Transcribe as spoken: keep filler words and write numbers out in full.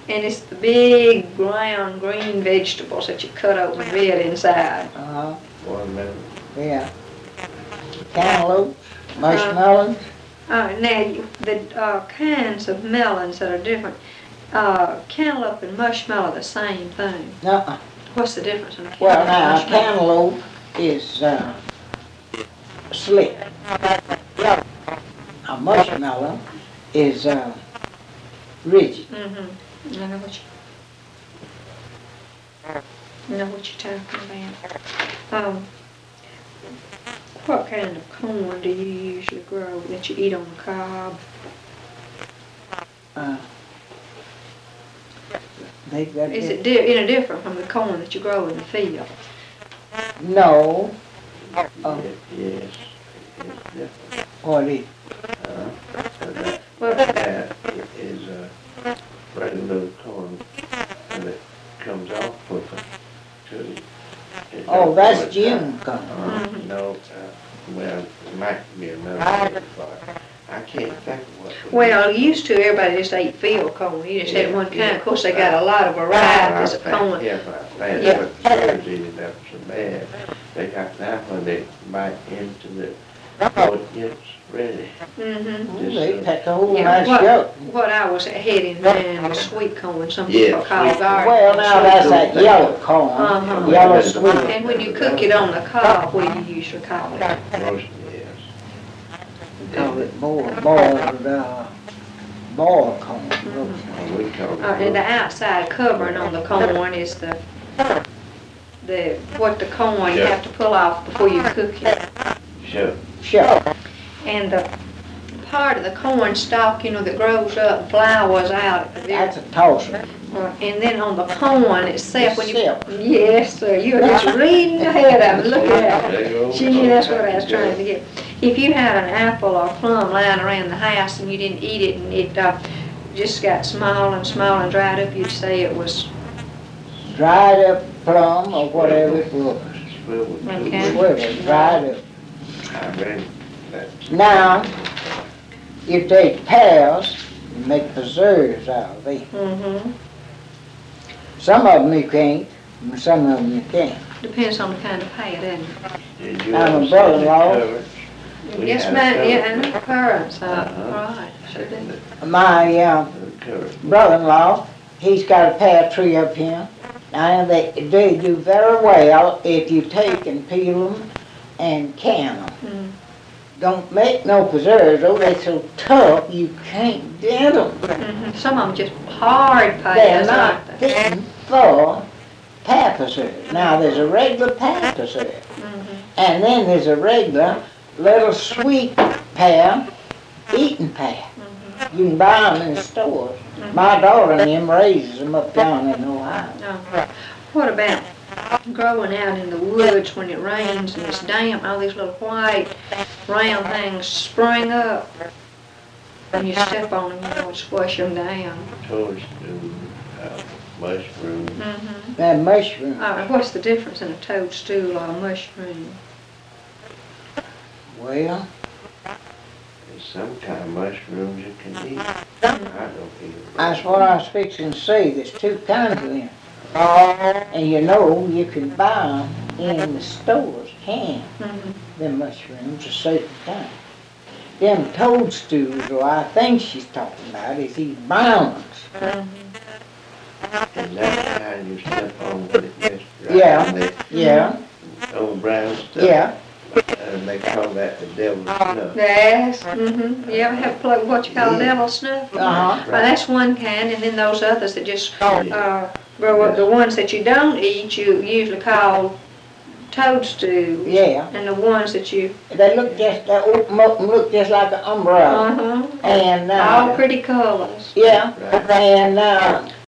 And it's the big brown green vegetables that you cut open red inside. Uh-huh. Watermelon. Yeah. Cantaloupes, mushmelons. Uh, now, you, the uh, kinds of melons that are different, uh, cantaloupe and mushmallow are the same thing. Uh-uh. What's the difference in a Well, cantaloupe now, a and mushmallow? cantaloupe is uh, slick. A mushmallow is uh, rigid. Mm-hmm. I know what you, I know what you're talking about. Um, what kind of corn do you usually grow that you eat on the cob? Uh, they've got Is different- it di- any different from the corn that you grow in the field? No. Oh. Yes. It's different. What is? Uh, and that, Well, that is a regular corn, and it comes off quicker too. It Oh, don't that's go as June high. corn. Uh, Mhm. No, uh, well, it might be another word for it. I can't think of what. it Well, is. used to everybody just ate field corn. You just had Yeah, one kind. yeah. Of course, they got a lot of varieties of I think- corn. Yeah, I think, Yeah. but the Jersey, that was so bad. They got that when they bite into the, so it gets ready. Mm-hmm. Oh, they pack a whole Yeah, nice what, yoke. what I was heading down was sweet corn, some Yeah, people call sweet- garden. Well, now that's that yellow corn, Uh-huh. yellow sweet. And when you cook it on the cob, what do you usually call it? Roast, yes. Call it boiled, boiled, uh, boiled corn. Mhm. We call it. Uh, and the roast. outside covering on the corn is the, the, what the corn you Yeah. have to pull off before you cook it. Sure. Sure. And the part of the corn stalk, you know, that grows up and flowers out at the very That's a tosser. Uh, and then on the corn itself, when you, Itself. yes, sir, you're just reading ahead of me, look at There you go. that. Gee, that's what I was trying to get. If you had an apple or plum lying around the house and you didn't eat it and it uh, just got small and small and dried up, you'd say it was, Dried up plum or whatever it was. Swivel too. Okay. Swivel, dried up. I read that. Now, if they pears, you make preserves out of them. mm-hmm, Some of them you can't, and some of them you can't. depends on the kind of pay, doesn't it? Did you I'm a ever see brother-in-law. the covers? We Yes, had ma'am, covers. yeah, and the currants, uh, Uh-huh. right, sure did. My uh, The covers. brother-in-law, he's got a pear tree up here. Now, they, they do very well if you take and peel them and can them. Mm. Don't make no preserves, though, they're so tough you can't get them. Mhm. Some of them just hard They're pears, not aren't they? fitting for pear preserve. Now, there's a regular pear preserve, Mhm. and then there's a regular little sweet pear, eating pear. Mhm. You can buy them in the stores. My daughter and them raises them up down in Ohio. No. What about growing out in the woods when it rains and it's damp, all these little white round things spring up and you step on them, you know, and squash them down. Toadstool, uh, mushroom. Mm-hmm. That mushroom, Uh, what's the difference in a toadstool or a mushroom? well, There's some kind of mushrooms you can eat. I don't eat them. that's what I was fixing to say, there's two kinds of them. And you know, you can buy them in the stores, can, Mm-hmm. them mushrooms, a certain kind. Them toadstools, or I think she's talking about, is these brown ones. Mm-hmm. And that kind you step on when it gets dry. Yeah. And they, Yeah, old brown stuff. yeah, And they call that the devil's snuff. Yes, mm-hmm. You ever have pl- what you call Yeah. devil snuff? uh-huh. Well, that's one kind, and then those others that just uh, grow up, the ones that you don't eat, you usually call toadstool. Yeah, And the ones that you, they look just, they open up and look just like an umbrella. uh-huh, And, all uh, pretty colors. yeah, Right. and, uh,